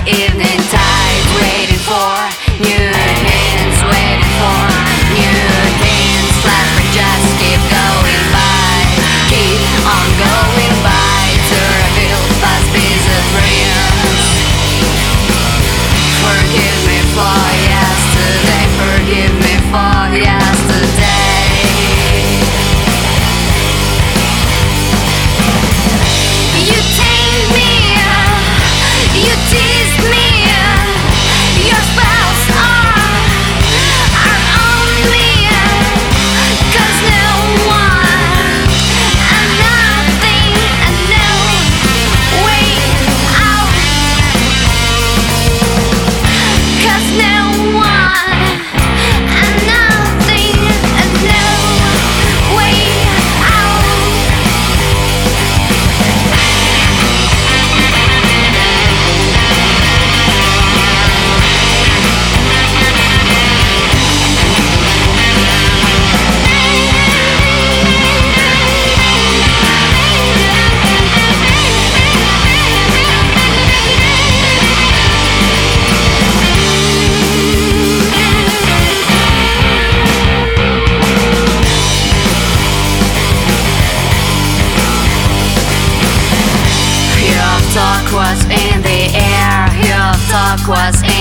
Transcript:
evening tide, waiting for new things, waiting for new things. Life will just keep going by, keep on going by to reveal past piece of dreams. Forgive me for yesterday, forgive me for yesterday. You take me, you tease me, your spells are on me, 'cause no one and nothing and no way out, 'cause no one and nothing and no way out. Your talk was in the air, your talk was in